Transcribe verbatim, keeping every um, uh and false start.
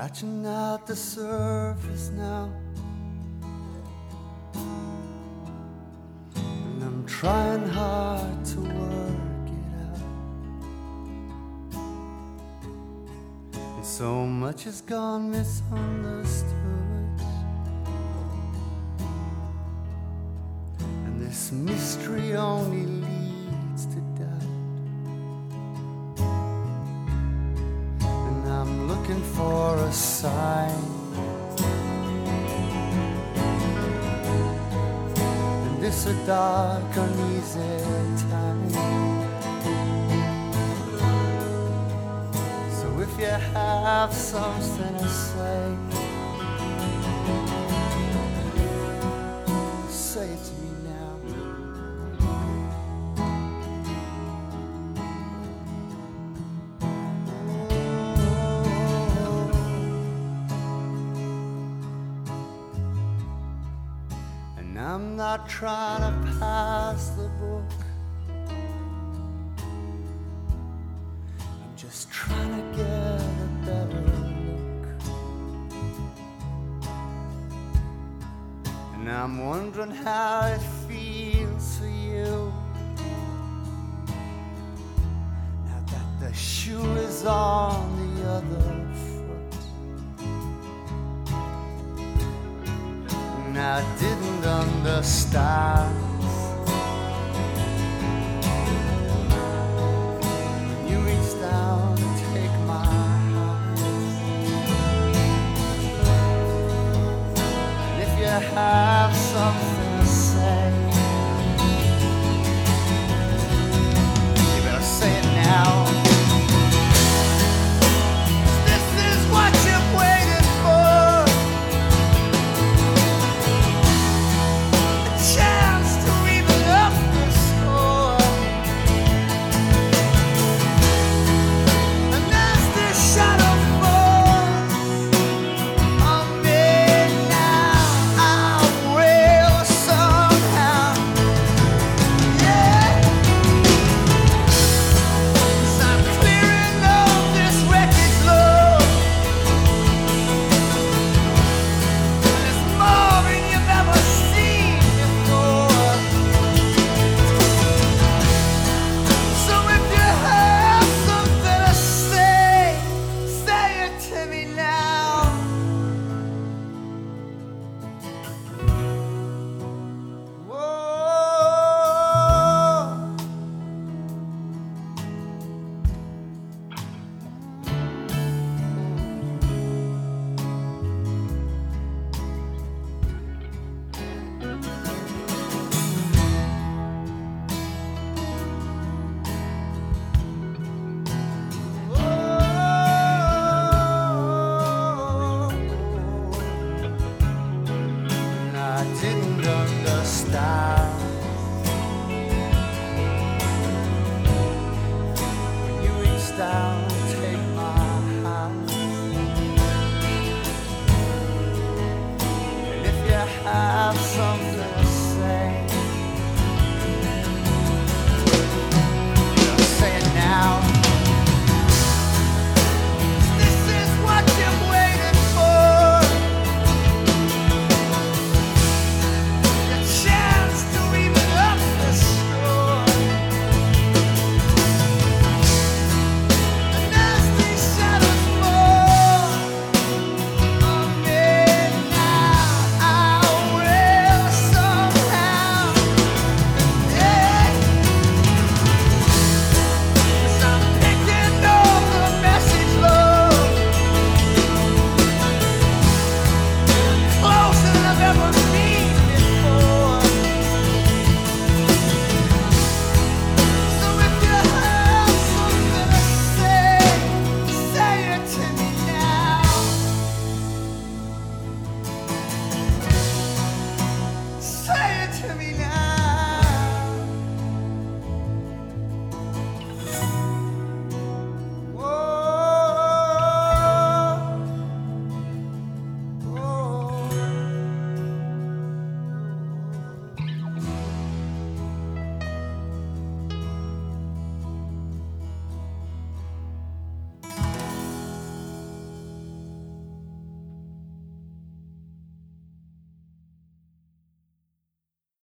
scratching out the surface now, and I'm trying hard to work it out. And so much has gone misunderstood, and this mystery only leads to doubt. And I'm looking for a sign, and this a dark, uneasy time. So if you have something to say, say it to me now. And I'm not trying to pass the book, I'm just trying to get a better look. And I'm wondering how it feels for you, now that the shoe is on the other foot. And I didn't understand when you reached down to take my hand. And if you have something to say, you better say it now. This is what you've waited for, a chance to even up the score. And as the shadow falls on me now, I will somehow, yeah. 'Cause I'm clearing up this wreckage load. There's more than you've ever seen before. So if you have something to say, say it to me now. Whoa. And I didn't understand when you reached down to take my hand. And if you have something to